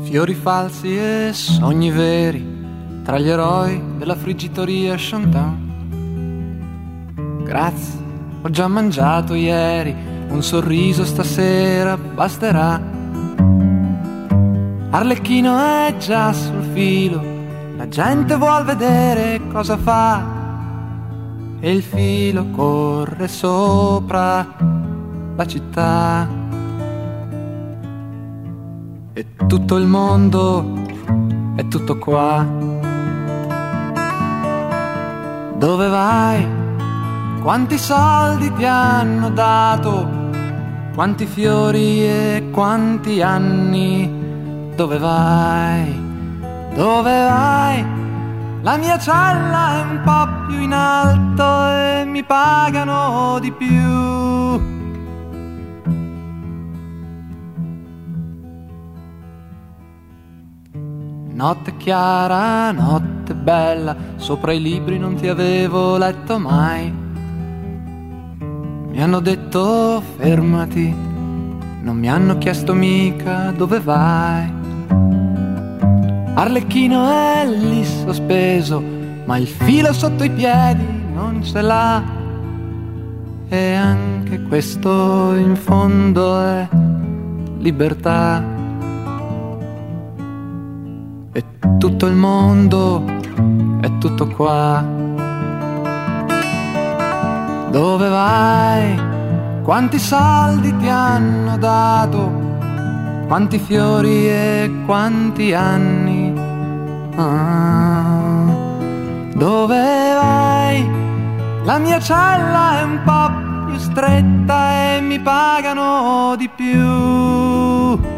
Fiori falsi e sogni veri tra gli eroi della friggitoria Chantin. Grazie, ho già mangiato ieri, un sorriso stasera basterà. Arlecchino è già sul filo, la gente vuol vedere cosa fa, e il filo corre sopra la città. E tutto il mondo è tutto qua. Dove vai? Quanti soldi ti hanno dato? Quanti fiori e quanti anni? Dove vai? Dove vai? La mia cella è un po' più in alto e mi pagano di più. Notte chiara, notte bella, sopra i libri non ti avevo letto mai. Mi hanno detto fermati, non mi hanno chiesto mica dove vai. Arlecchino è lì sospeso, ma il filo sotto i piedi non ce l'ha. E anche questo in fondo è libertà. E tutto il mondo è tutto qua. Dove vai? Quanti soldi ti hanno dato? Quanti fiori e quanti anni? Dove vai? La mia cella è un po' più stretta e mi pagano di più.